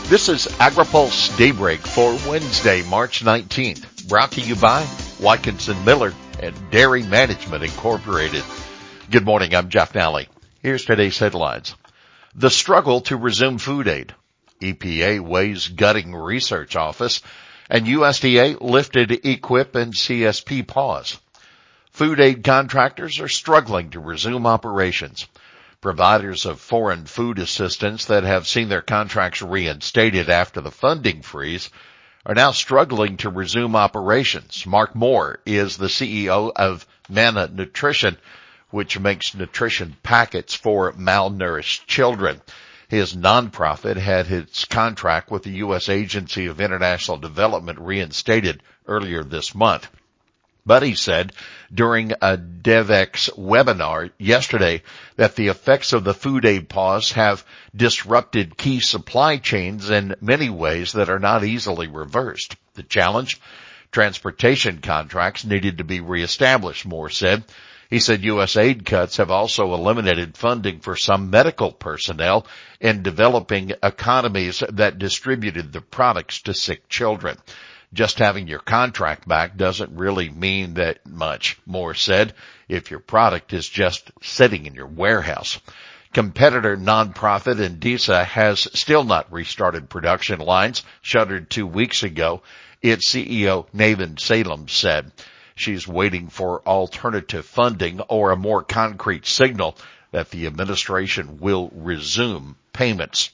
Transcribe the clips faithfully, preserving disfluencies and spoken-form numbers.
This is AgriPulse Daybreak for Wednesday, March nineteenth, brought to you by Watkinson Miller and Dairy Management Incorporated. Good morning, I'm Jeff Nally. Here's today's headlines. The struggle to resume food aid. E P A weighs gutting research office, and U S D A lifted EQIP and C S P pause. Food aid contractors are struggling to resume operations. Providers of foreign food assistance that have seen their contracts reinstated after the funding freeze are now struggling to resume operations. Mark Moore is the C E O of Manna Nutrition, which makes nutrition packets for malnourished children. His nonprofit had its contract with the U S Agency of International Development reinstated earlier this month. But he said during a DevEx webinar yesterday that the effects of the food aid pause have disrupted key supply chains in many ways that are not easily reversed. The challenge? Transportation contracts needed to be reestablished, Moore said. He said U S aid cuts have also eliminated funding for some medical personnel in developing economies that distributed the products to sick children. Just having your contract back doesn't really mean that much, Moore said, if your product is just sitting in your warehouse. Competitor nonprofit Indesa has still not restarted production lines, shuttered two weeks ago. Its C E O, Navin Salem, said she's waiting for alternative funding or a more concrete signal that the administration will resume payments.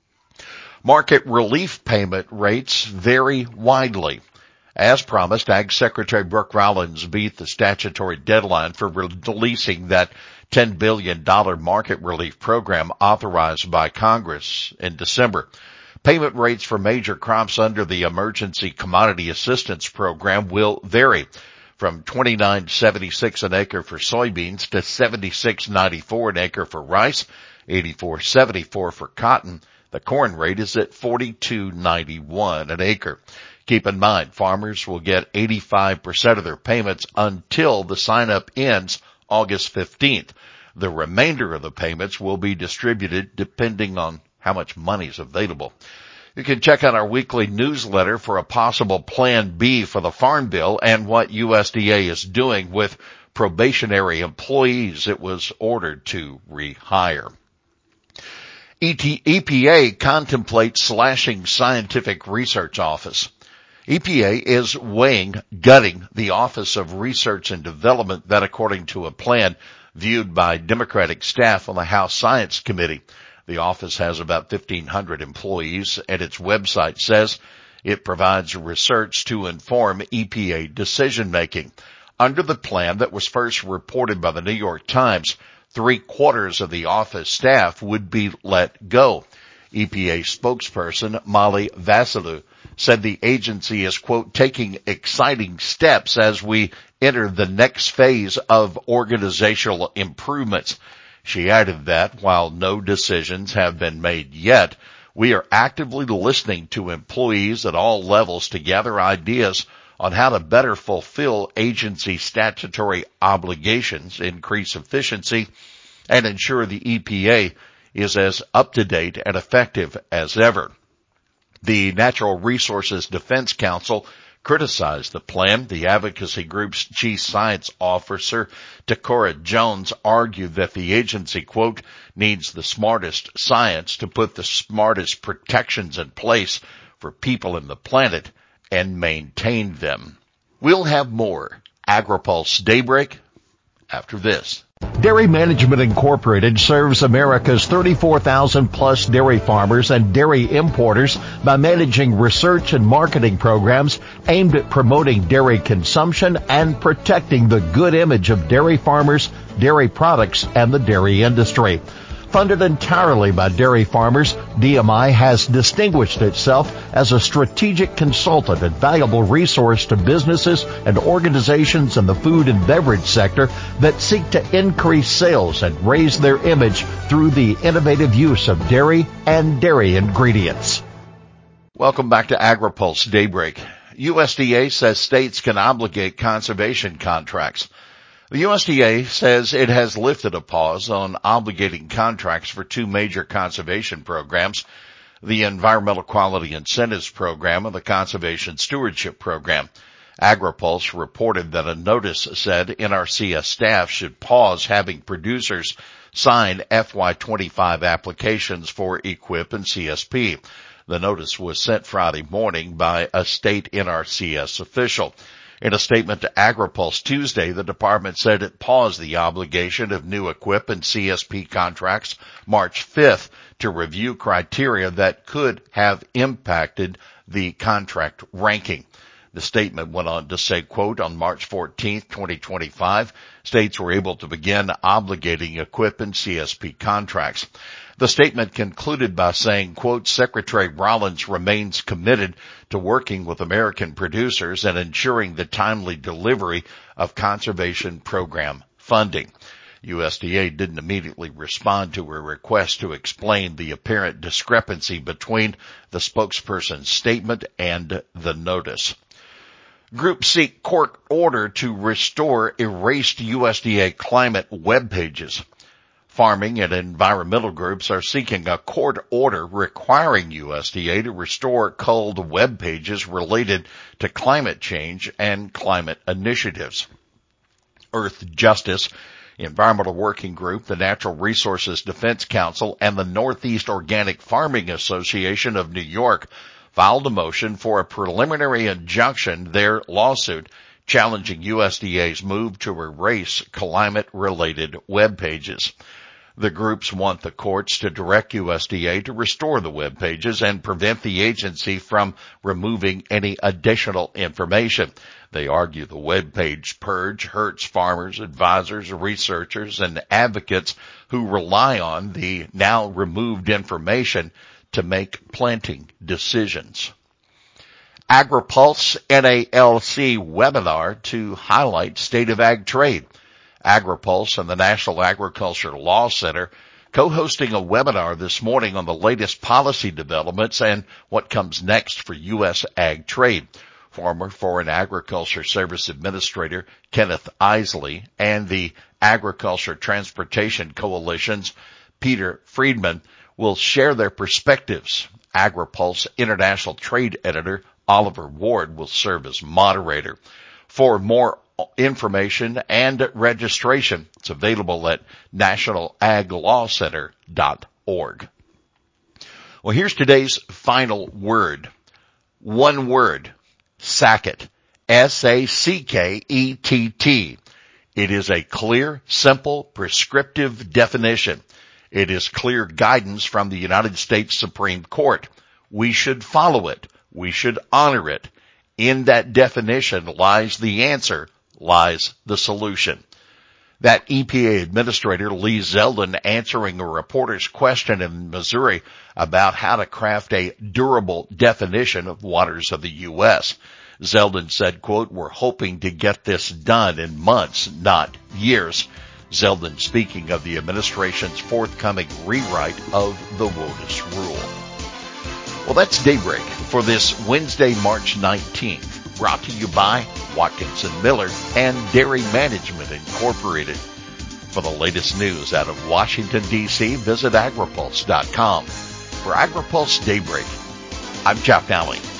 Market relief payment rates vary widely. As promised, Ag Secretary Brooke Rollins beat the statutory deadline for releasing that ten billion dollars market relief program authorized by Congress in December. Payment rates for major crops under the Emergency Commodity Assistance Program will vary from twenty-nine seventy-six an acre for soybeans to seventy-six ninety-four an acre for rice, eighty-four seventy-four for cotton. The corn rate is at forty-two ninety-one an acre. Keep in mind, farmers will get eighty-five percent of their payments until the sign-up ends August fifteenth. The remainder of the payments will be distributed depending on how much money is available. You can check out our weekly newsletter for a possible Plan B for the Farm Bill and what U S D A is doing with probationary employees it was ordered to rehire. E P A contemplates slashing scientific research office. E P A is weighing gutting the Office of Research and Development that, according to a plan viewed by Democratic staff on the House Science Committee. The office has about fifteen hundred employees, and its website says it provides research to inform E P A decision-making. Under the plan that was first reported by the New York Times, three-quarters of the office staff would be let go. E P A spokesperson Molly Vasiliu said the agency is, quote, taking exciting steps as we enter the next phase of organizational improvements. She added that while no decisions have been made yet, we are actively listening to employees at all levels to gather ideas on how to better fulfill agency statutory obligations, increase efficiency, and ensure the E P A is as up-to-date and effective as ever. The Natural Resources Defense Council criticized the plan. The advocacy group's chief science officer, Takora Jones, argued that the agency, quote, needs the smartest science to put the smartest protections in place for people and the planet and maintain them. We'll have more AgriPulse Daybreak after this. Dairy Management Incorporated serves America's thirty-four thousand plus dairy farmers and dairy importers by managing research and marketing programs aimed at promoting dairy consumption and protecting the good image of dairy farmers, dairy products, and the dairy industry. Funded entirely by dairy farmers, D M I has distinguished itself as a strategic consultant and valuable resource to businesses and organizations in the food and beverage sector that seek to increase sales and raise their image through the innovative use of dairy and dairy ingredients. Welcome back to AgriPulse Daybreak. U S D A says states can obligate conservation contracts. The U S D A says it has lifted a pause on obligating contracts for two major conservation programs. the Environmental Quality Incentives Program and the Conservation Stewardship Program. AgriPulse reported that a notice said N R C S staff should pause having producers sign F Y twenty-five applications for E Q I P and C S P. The notice was sent Friday morning by a state N R C S official. In a statement to AgriPulse Tuesday, the department said it paused the obligation of new E Q I P and C S P contracts March fifth to review criteria that could have impacted the contract ranking. The statement went on to say, quote, on March fourteenth, twenty twenty-five, states were able to begin obligating E Q I P and C S P contracts. The statement concluded by saying, quote, Secretary Rollins remains committed to working with American producers and ensuring the timely delivery of conservation program funding. U S D A didn't immediately respond to a request to explain the apparent discrepancy between the spokesperson's statement and the notice. Groups seek court order to restore erased U S D A climate web pages. Farming and environmental groups are seeking a court order requiring U S D A to restore culled web pages related to climate change and climate initiatives. Earth Justice, Environmental Working Group, the Natural Resources Defense Council, and the Northeast Organic Farming Association of New York filed a motion for a preliminary injunction, their lawsuit challenging U S D A's move to erase climate-related web pages. The groups want the courts to direct U S D A to restore the web pages and prevent the agency from removing any additional information. They argue the web page purge hurts farmers, advisors, researchers, and advocates who rely on the now removed information to make planting decisions. AgriPulse N A L C webinar to highlight state of ag trade. AgriPulse and the National Agriculture Law Center co-hosting a webinar this morning on the latest policy developments and what comes next for U S ag trade. Former Foreign Agriculture Service Administrator Kenneth Isley and the Agriculture Transportation Coalition's Peter Friedman will share their perspectives. AgriPulse International Trade Editor Oliver Ward will serve as moderator. For more information and registration, it's available at national ag law center dot org. Well, here's today's final word. One word. Sackett. S A C K E T T. It is a clear, simple, prescriptive definition. It is clear guidance from the United States Supreme Court. We should follow it. We should honor it. In that definition lies the answer, lies the solution. That E P A Administrator Lee Zeldin answering a reporter's question in Missouri about how to craft a durable definition of waters of the U S. Zeldin said, quote, we're hoping to get this done in months, not years. Zeldin speaking of the administration's forthcoming rewrite of the WOTUS rule. Well, that's Daybreak for this Wednesday, March nineteenth, brought to you by Watkinson Miller and Dairy Management Incorporated. For the latest news out of Washington, D C, visit agripulse dot com. For AgriPulse Daybreak, I'm Jeff Nally.